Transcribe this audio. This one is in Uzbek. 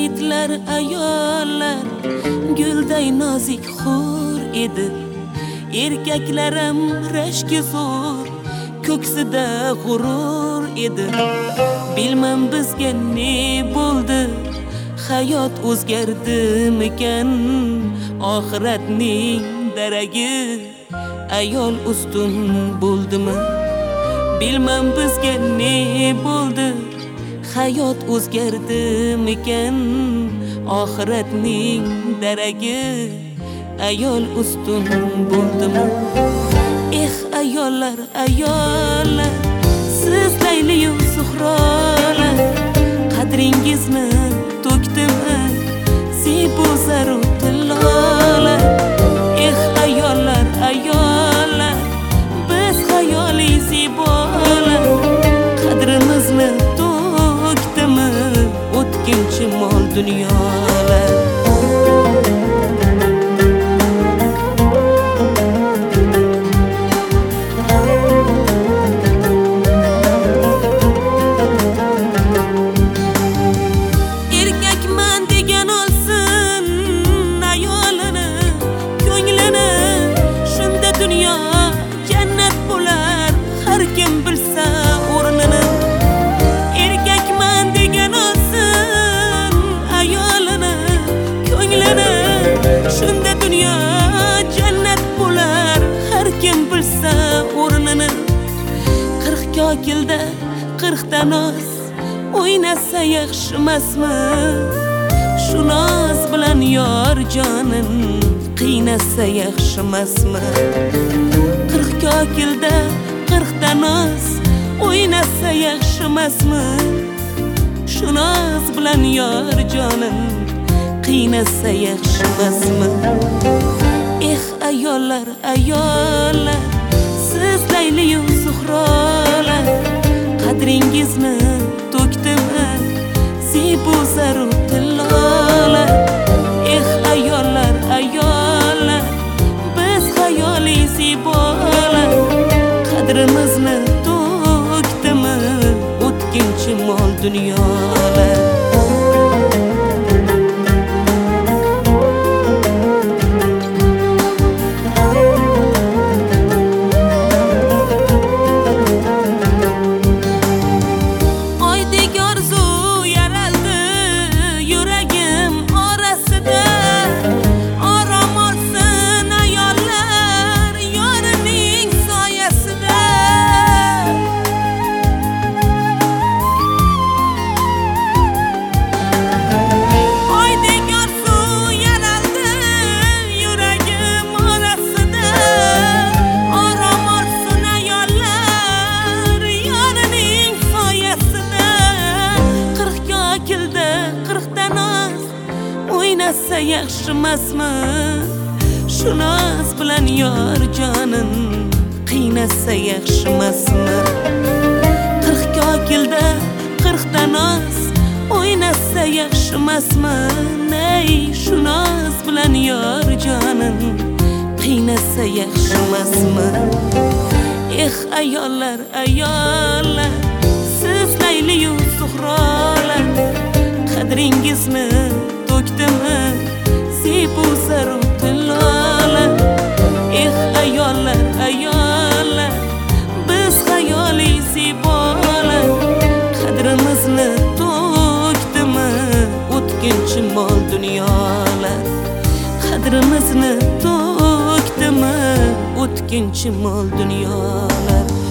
yigitlar ayollar gulday nozik xur edi. Erkaklarim rashki zo'r, ko'ksida g'urur edi. Bilmam bizga ne bo'ldi, hayot o'zgardimikan? Oxiratning daragi ayol ustun bo'ldimi? Bilmam bizga ne bo'ldi, hayot o'zgardimikan? Oxiratning daragi ayol ustun bo'ldimi? Ayollar, ayollar, siz Layliyu Zuhrolar, qadringizni to'kdimi Sibu zaru tillolar? Ayollar, ayollar, biz xayoliy zibolar, qadrimizni to'kdimi o'tkinchi mol dunyolar? Shunda dunyo jannat bo'lar, har kim bilsa o'rnini. 40 kokilda 40 ta noz o'ynasa yaxshimasmi? Shu noz bilan yor jonin qiynasa yaxshimasmi? 40 kokilda 40 ta noz o'ynasa yaxshimasmi? Shu noz bilan yor jonin qiynasa yaxshimasmi? Ayollar, ayollar, siz Layliyu Zuhrolar, qadringizni to'kdimi Sibu zaru tillolar? Ayollar, ayollar, biz xayoliy zibolar, qadrimizni to'kdimi o'tkinchi mol dunyolar? O'ynasa yaxshimasmi? Shu noz bilan yor jonin qiynasa yaxshimasmi? 40 kokilda 40 ta noz o'ynasa yaxshimasmi? Ney, shu noz bilan yor jonin qiynasa yaxshimasmi? Ayollar, ayollar, siz Layliyu Zuhrolar, qadringizni to'kdimi Sibu zaru tillolar? Ayollar, ayollar, biz xayoliy zibolar, qadrimizni to'kdimi o'tkinchi mol dunyolar? Qadrimizni to'kdimi o'tkinchi mol dunyolar?